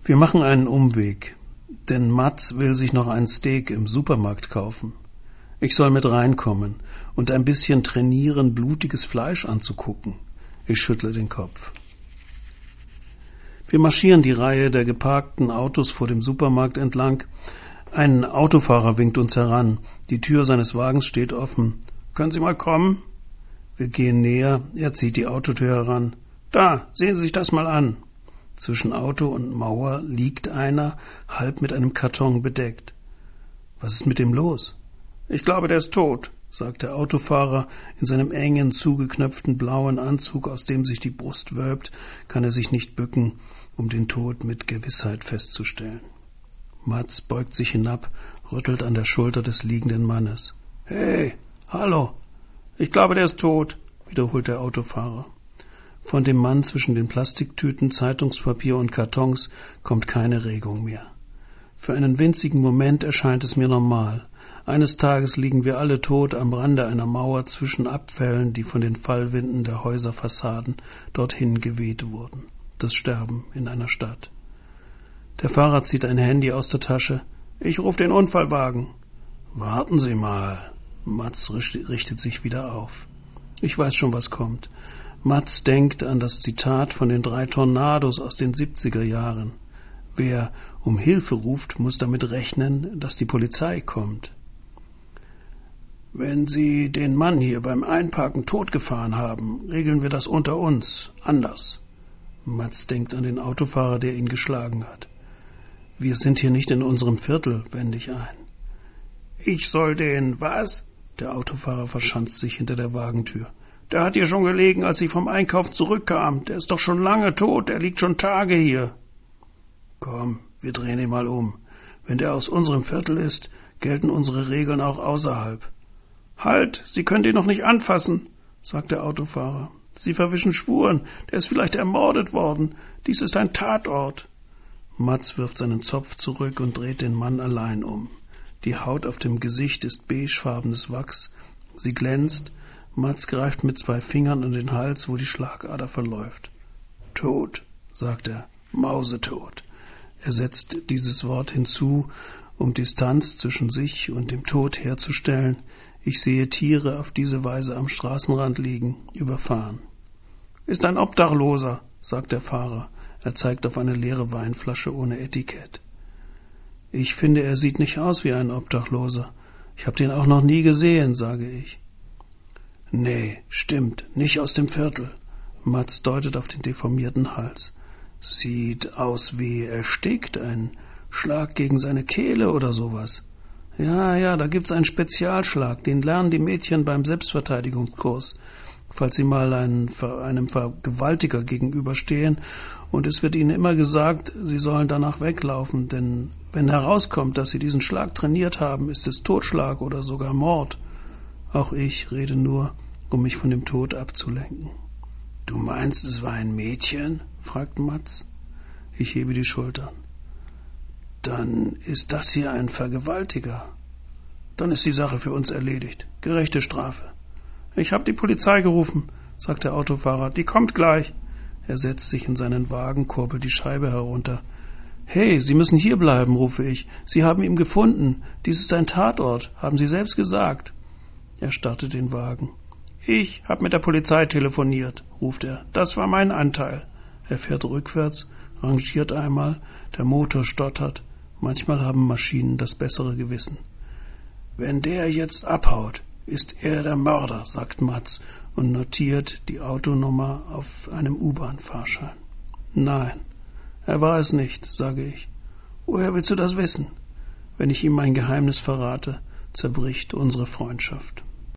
Wir machen einen Umweg, denn Mats will sich noch ein Steak im Supermarkt kaufen. Ich soll mit reinkommen und ein bisschen trainieren, blutiges Fleisch anzugucken. Ich schüttle den Kopf. Wir marschieren die Reihe der geparkten Autos vor dem Supermarkt entlang. Ein Autofahrer winkt uns heran. Die Tür seines Wagens steht offen. »Können Sie mal kommen?« Wir gehen näher. Er zieht die Autotür heran. »Da, sehen Sie sich das mal an.« Zwischen Auto und Mauer liegt einer, halb mit einem Karton bedeckt. »Was ist mit dem los?« »Ich glaube, der ist tot«, sagt der Autofahrer. In seinem engen, zugeknöpften blauen Anzug, aus dem sich die Brust wölbt, kann er sich nicht bücken, um den Tod mit Gewissheit festzustellen. Mats beugt sich hinab, rüttelt an der Schulter des liegenden Mannes. »Hey, hallo, ich glaube, der ist tot«, wiederholt der Autofahrer. Von dem Mann zwischen den Plastiktüten, Zeitungspapier und Kartons kommt keine Regung mehr. Für einen winzigen Moment erscheint es mir normal. Eines Tages liegen wir alle tot am Rande einer Mauer zwischen Abfällen, die von den Fallwinden der Häuserfassaden dorthin geweht wurden. Das Sterben in einer Stadt. Der Fahrer zieht ein Handy aus der Tasche. »Ich rufe den Unfallwagen.« »Warten Sie mal.« Mats richtet sich wieder auf. Ich weiß schon, was kommt. Mats denkt an das Zitat von den 3 Tornados aus den 70er Jahren. Wer um Hilfe ruft, muss damit rechnen, dass die Polizei kommt. »Wenn Sie den Mann hier beim Einparken totgefahren haben, regeln wir das unter uns, anders.« Mats denkt an den Autofahrer, der ihn geschlagen hat. »Wir sind hier nicht in unserem Viertel«, wende ich ein. »Ich soll den, was?« Der Autofahrer verschanzt sich hinter der Wagentür. »Der hat hier schon gelegen, als ich vom Einkauf zurückkam. Der ist doch schon lange tot, der liegt schon Tage hier.« »Komm, wir drehen ihn mal um. Wenn der aus unserem Viertel ist, gelten unsere Regeln auch außerhalb.« »Halt, Sie können den noch nicht anfassen«, sagt der Autofahrer. »Sie verwischen Spuren, der ist vielleicht ermordet worden. Dies ist ein Tatort.« Mats wirft seinen Zopf zurück und dreht den Mann allein um. Die Haut auf dem Gesicht ist beigefarbenes Wachs. Sie glänzt. Mats greift mit 2 Fingern an den Hals, wo die Schlagader verläuft. »Tot«, sagt er, »mausetot.« Er setzt dieses Wort hinzu, um Distanz zwischen sich und dem Tod herzustellen. Ich sehe Tiere auf diese Weise am Straßenrand liegen, überfahren. »Ist ein Obdachloser«, sagt der Fahrer. Er zeigt auf eine leere Weinflasche ohne Etikett. »Ich finde, er sieht nicht aus wie ein Obdachloser. Ich habe den auch noch nie gesehen«, sage ich. »Nee, stimmt, nicht aus dem Viertel.« Mats deutet auf den deformierten Hals. »Sieht aus wie erstickt, ein Schlag gegen seine Kehle oder sowas.« Ja, da gibt's einen Spezialschlag, den lernen die Mädchen beim Selbstverteidigungskurs, falls sie mal einem Vergewaltiger gegenüberstehen, und es wird ihnen immer gesagt, sie sollen danach weglaufen, denn wenn herauskommt, dass sie diesen Schlag trainiert haben, ist es Totschlag oder sogar Mord. Auch ich rede nur, um mich von dem Tod abzulenken. »Du meinst, es war ein Mädchen?« fragt Mats. Ich hebe die Schultern. »Dann ist das hier ein Vergewaltiger. Dann ist die Sache für uns erledigt. Gerechte Strafe.« »Ich habe die Polizei gerufen«, sagt der Autofahrer. »Die kommt gleich.« Er setzt sich in seinen Wagen, kurbelt die Scheibe herunter. »Hey, Sie müssen hier bleiben«, rufe ich. »Sie haben ihn gefunden. Dies ist ein Tatort, haben Sie selbst gesagt.« Er startet den Wagen. »Ich habe mit der Polizei telefoniert«, ruft er. »Das war mein Anteil.« Er fährt rückwärts, rangiert einmal, der Motor stottert. Manchmal haben Maschinen das bessere Gewissen. »Wenn der jetzt abhaut, ist er der Mörder«, sagt Mats und notiert die Autonummer auf einem U-Bahn-Fahrschein. »Nein, er war es nicht«, sage ich. »Woher willst du das wissen?« Wenn ich ihm mein Geheimnis verrate, zerbricht unsere Freundschaft.